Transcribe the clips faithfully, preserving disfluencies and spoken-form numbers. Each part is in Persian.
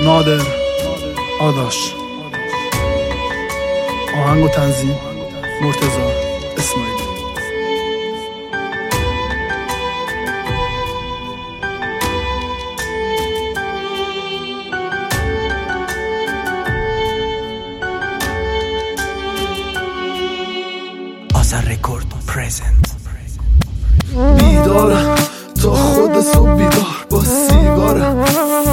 نادر آداش. آهنگ و تنظیم مرتضی اسماعیلی. آذر رکورد پرزنت. بیدارم تا خود صبح بیدار با سیگارم،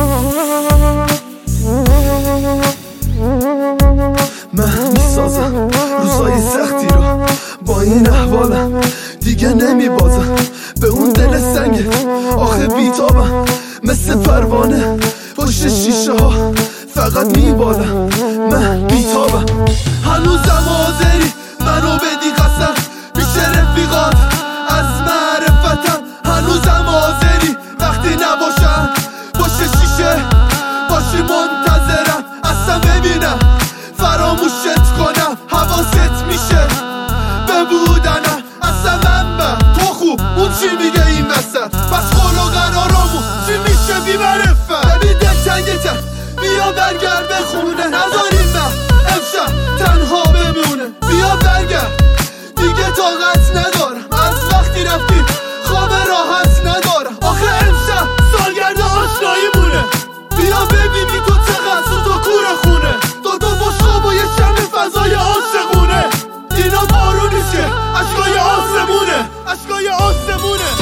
من میسازم روزای سختی رو با این احوالم، دیگه نمیبازم به اون دل سنگ آخه بیتابم، مثل پروانه پشت شیشه ها فقط میبالم، من بیتابم. هنوزم حاضری منو بدی قسم پیش رفیقات از معرفتم، هنوزم حاضری وقتی نباشم پشت شیشه باشی منتظرم، اصلا ببینم فراموشت کنم حواست میشه به بودنم، اصلا من من تو خوب اون چی میگه این وسط، پس خور و قرارمون چی میشه بی معرفت. ببین دلتنگتم بیا برگرد به خونه، نذاریم من امشب تنها بمونه، بیا برگرد دیگه طاقت ندارم از وقتی رفتی خواب راحت ندارم، آخه امشب سالگرد آشناییمونه، بیا ببینی تو چقدر سود و کور خونه، دو دو بشقاب و یه شمع فضای عاشقونه، اینا بارونی که اشکای آسمونه، اشکای آسمونه.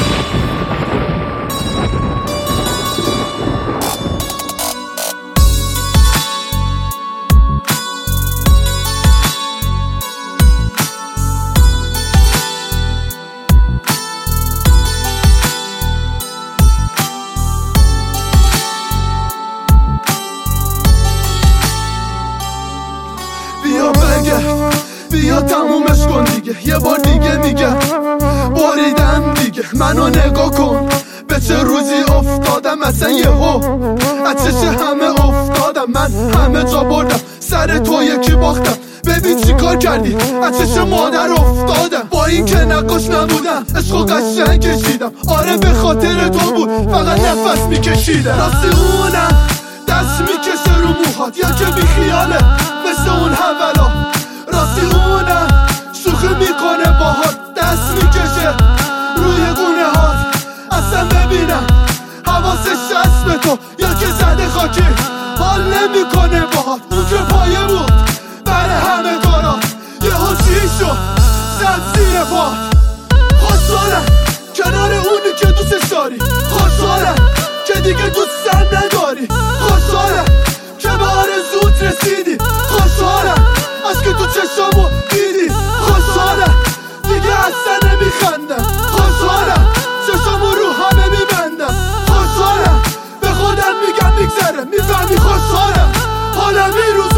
بیا برگرد بیا تمومش کن دیگه، یه بار دیگه میگم بریدم دیگه، منو نگاه کن به چه روزی افتادم، اصلا یهو از چش همه افتادم، من همه جا بردم سر تو یکی باختم، ببین چی کار کردی از چش مادر افتادم، با این که نقاش نبودم عشق و قشنگ کشیدم، آره به خاطر تو بود فقط نفس میکشیدم، راستی اونم دست میکشه رو موهات یا که بی خیاله مثل اون حولا، راستی اونم شوخی میکنه باهات دست میکشه روی گونه هات، اصلا ببینم حواسش هست به تو یا که زده خاکی حال نمیکنه باهات، اون که پایه بود بر همه کارات یه چی شد زد زیر پات، خوشحالم کنار اونی که دوستش داری، خوشحالم که دیگه دوستم نداری، خوشحالم که به آرزوت رسیدی، خوشحالم از که تو چشامو دیدی، خوشحالم دیگه اصلا نمیخندم، خوشحالم چشامو رو همه میبندم، خوشحالم به خودم میگم میگذره میفهمی، خوشحالم حالا میروز